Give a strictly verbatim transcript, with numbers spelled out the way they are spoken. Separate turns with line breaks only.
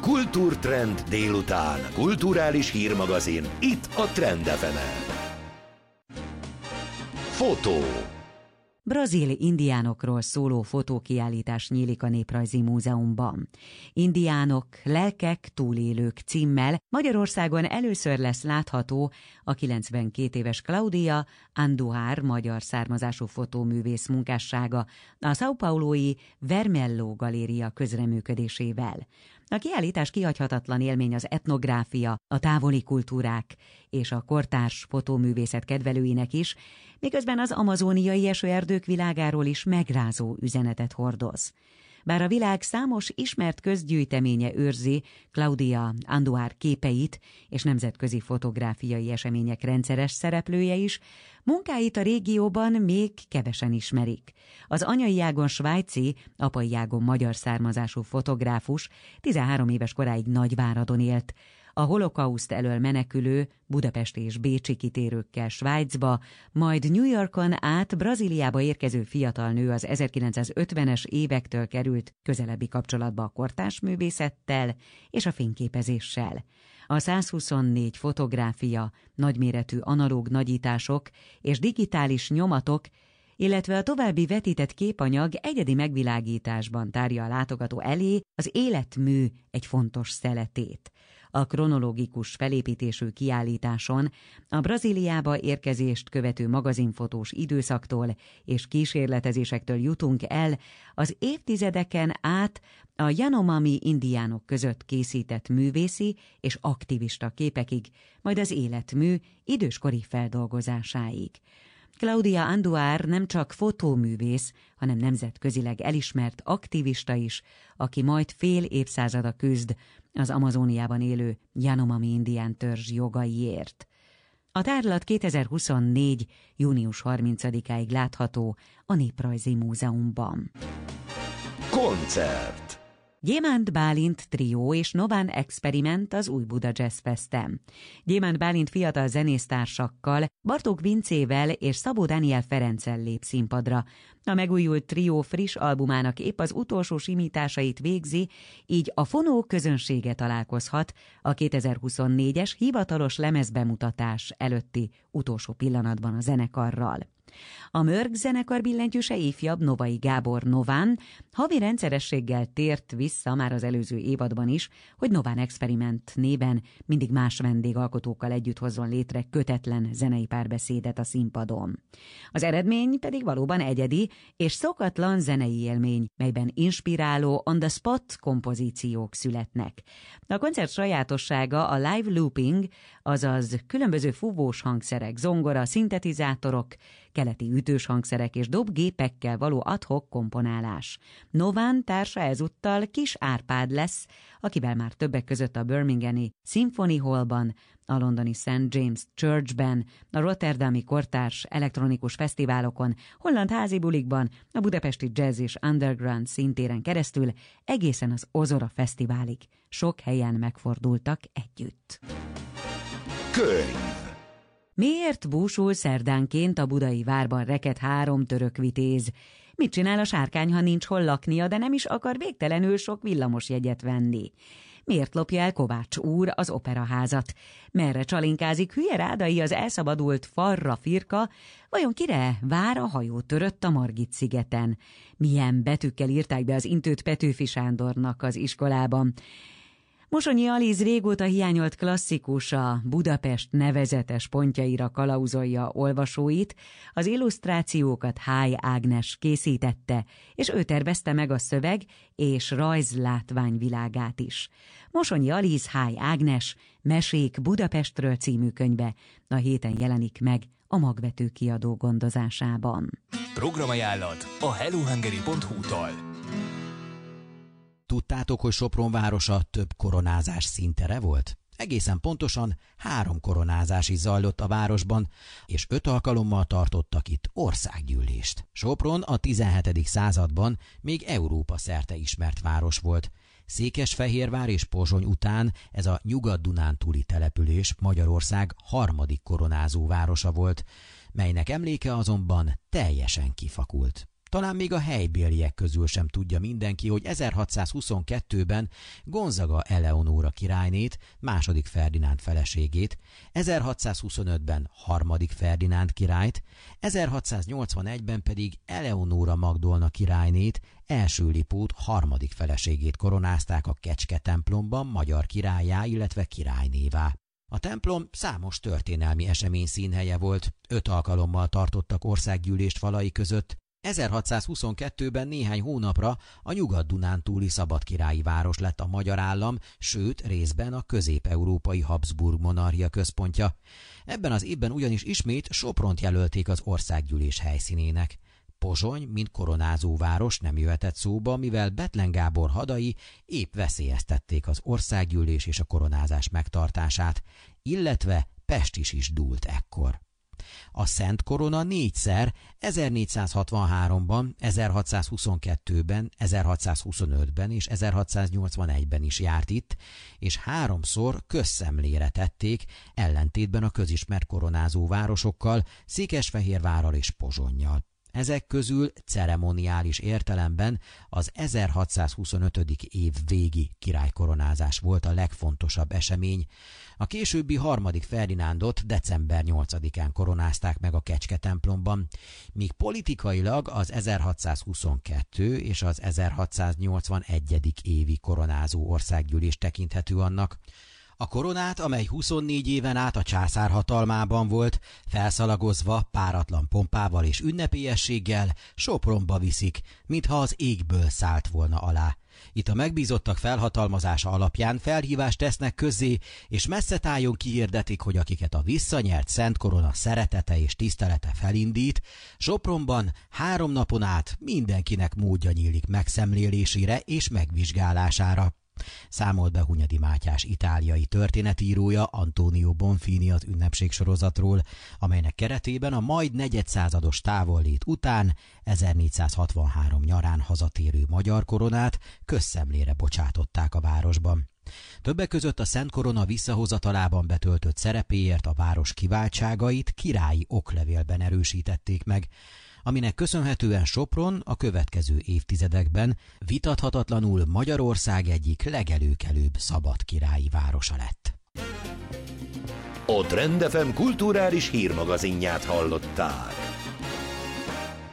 Kultúrtrend délután. Kulturális hírmagazin. Itt a Trend ef emen. Fotó.
Brazil indiánokról szóló fotókiállítás nyílik a Néprajzi Múzeumban. Indiánok, lelkek, túlélők címmel Magyarországon először lesz látható a kilencvenkét éves Claudia Andujar magyar származású fotóművész munkássága a São Paulói Vermelho Galéria közreműködésével. A kiállítás kihagyhatatlan élmény az etnográfia, a távoli kultúrák és a kortárs fotóművészet kedvelőinek is, miközben az amazóniai esőerdők világáról is megrázó üzenetet hordoz. Bár a világ számos ismert közgyűjteménye őrzi Claudia Andujar képeit és nemzetközi fotográfiai események rendszeres szereplője is, munkáit a régióban még kevesen ismerik. Az anyai ágon svájci, apai ágon magyar származású fotográfus tizenhárom éves koráig Nagyváradon élt. A holokauszt elől menekülő budapesti és bécsi kitérőkkel Svájcba, majd New Yorkon át Brazíliába érkező fiatal nő az ezerkilencszázötvenes évektől került közelebbi kapcsolatba a kortárs művészettel és a fényképezéssel. A százhuszonnégy fotográfia, nagyméretű analóg nagyítások és digitális nyomatok, illetve a további vetített képanyag egyedi megvilágításban tárja a látogató elé az életmű egy fontos szeletét. A kronológikus felépítésű kiállításon a Brazíliába érkezést követő magazinfotós időszaktól és kísérletezésektől jutunk el az évtizedeken át a Yanomami indiánok között készített művészi és aktivista képekig, majd az életmű időskori feldolgozásáig. Claudia Andujar nem csak fotóművész, hanem nemzetközileg elismert aktivista is, aki majd fél évszázada küzd az Amazóniában élő Yanomami indián törzs jogaiért. A tárlat kétezer-huszonnégy. június harmincadikáig látható a Néprajzi Múzeumban.
Koncert.
Gyémánt Bálint trió és Nován Experiment az Új Buda Jazz Festen. Gyémánt Bálint fiatal zenésztársakkal, Bartók Vincével és Szabó Dániel Ferenccel lép színpadra. A megújult trió friss albumának épp az utolsó simításait végzi, így a fonó közönsége találkozhat a kétezer-huszonnégyes hivatalos lemezbemutatás előtti utolsó pillanatban a zenekarral. A Mörg zenekar billentyűse ifjabb Novai Gábor Nován havi rendszerességgel tért vissza már az előző évadban is, hogy Nován Experiment néven mindig más vendégalkotókkal együtt hozzon létre kötetlen zenei párbeszédet a színpadon. Az eredmény pedig valóban egyedi és szokatlan zenei élmény, melyben inspiráló on-the-spot kompozíciók születnek. A koncert sajátossága a live looping, azaz különböző fúvós hangszerek, zongora, szintetizátorok, keleti ütős hangszerek és dobgépekkel való ad-hoc komponálás. Nován társa ezúttal Kis Árpád lesz, akivel már többek között a Birminghami Symphony Hallban, a londoni Saint James Churchben, a rotterdami kortárs elektronikus fesztiválokon, holland házi bulikban, a budapesti jazz és underground színtéren keresztül egészen az Ozora Fesztiválig sok helyen megfordultak együtt.
Könyv.
Miért búsul szerdánként a budai várban reket három török vitéz? Mit csinál a sárkány, ha nincs hol laknia, de nem is akar végtelenül sok villamosjegyet venni? Miért lopja el Kovács úr az operaházat? Merre csalinkázik hülye rádai az elszabadult Farra Firka? Vajon kire vár a hajó törött a Margit-szigeten? Milyen betűkkel írták be az intőt Petőfi Sándornak az iskolában? Mosonyi Aliz régóta hiányolt klasszikusa Budapest nevezetes pontjaira kalauzolja olvasóit, az illusztrációkat Háj Ágnes készítette, és ő tervezte meg a szöveg és rajzlátvány világát is. Mosonyi Aliz Háj Ágnes Mesék Budapestről című könyve a héten jelenik meg a Magvető kiadó gondozásában.
Programajánlat a hellohungary pont hu-tól.
Tudtátok, hogy Sopron városa több koronázás színtere volt? Egészen pontosan három koronázás is zajlott a városban, és öt alkalommal tartottak itt országgyűlést. Sopron a tizenhetedik században még Európa szerte ismert város volt. Székesfehérvár és Pozsony után ez a Nyugat-Dunántúli település Magyarország harmadik koronázó városa volt, melynek emléke azonban teljesen kifakult. Talán még a helybéliek közül sem tudja mindenki, hogy ezerhatszázhuszonkettőben Gonzaga Eleonóra királynét, második Ferdinánd feleségét, ezerhatszázhuszonötben harmadik Ferdinánd királyt, ezerhatszáznyolcvanegyben pedig Eleonóra Magdolna királynét, első Lipót harmadik feleségét koronázták a Kecske templomban magyar királlyá, illetve királynévá. A templom számos történelmi esemény színhelye volt, öt alkalommal tartottak országgyűlést falai között. ezerhatszázhuszonkettőben néhány hónapra a Nyugat-Dunántúli szabadkirályi város lett a magyar állam, sőt részben a közép-európai Habsburg monarchia központja. Ebben az évben ugyanis ismét Sopront jelölték az országgyűlés helyszínének. Pozsony, mint koronázó város nem jöhetett szóba, mivel Bethlen Gábor hadai épp veszélyeztették az országgyűlés és a koronázás megtartását, illetve Pest is is dúlt ekkor. A Szent Korona négyszer, ezernégyszázhatvanháromban, ezerhatszázhuszonkettőben, ezerhatszázhuszonötben és ezerhatszáznyolcvanegyben is járt itt, és háromszor közszemlére tették, ellentétben a közismert koronázó városokkal, Székesfehérvárral és Pozsonnyal. Ezek közül ceremoniális értelemben az ezerhatszázhuszonötödik év végi királykoronázás volt a legfontosabb esemény. A későbbi harmadik Ferdinándot december nyolcadikán koronázták meg a Kecske templomban, míg politikailag az ezerhatszázhuszonkettő és az ezerhatszáznyolcvanegyedik évi koronázó országgyűlés tekinthető annak. A koronát, amely huszonnégy éven át a császár hatalmában volt, felszalagozva, páratlan pompával és ünnepélyességgel Sopronba viszik, mintha az égből szállt volna alá. Itt a megbízottak felhatalmazása alapján felhívást tesznek közzé, és messze tájon kihirdetik, hogy akiket a visszanyert Szent Korona szeretete és tisztelete felindít, Sopronban három napon át mindenkinek módja nyílik megszemlélésére és megvizsgálására. Számolt be Hunyadi Mátyás itáliai történetírója Antonio Bonfini az ünnepségsorozatról, amelynek keretében a majd negyedszázados távollét után ezernégyszázhatvanhárom nyarán hazatérő magyar koronát közszemlére bocsátották a városban. Többek között a Szent Korona visszahozatalában betöltött szerepéért a város kiváltságait királyi oklevélben erősítették meg, aminek köszönhetően Sopron a következő évtizedekben vitathatatlanul Magyarország egyik legelőkelőbb szabad királyi városa lett.
A Trend ef em kulturális hírmagazinját hallották.